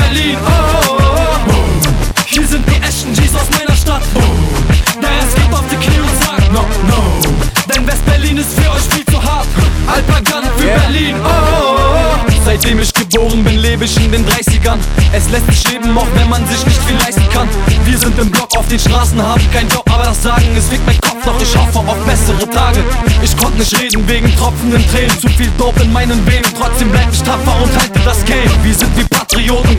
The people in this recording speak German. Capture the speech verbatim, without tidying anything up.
Berlin. Oh, oh, oh. Hier sind die echten G's aus meiner Stadt. Der Rest geht auf die Knie und sagt no, no. Denn West-Berlin ist für euch viel zu hart. Alpagan für yeah. Berlin. Oh, oh, oh. Seitdem ich geboren bin, lebe ich in den dreißigern. Es lässt sich leben, auch wenn man sich nicht viel leisten kann. Wir sind im Block auf den Straßen, haben keinen Job, aber das Sagen, es wiegt mein Kopf, doch ich hoffe auf bessere Tage. Ich konnte nicht reden wegen tropfenden Tränen, zu viel Dope in meinen Venen. Trotzdem bleib ich tapfer und halte das Game. Wir sind wie Patrioten.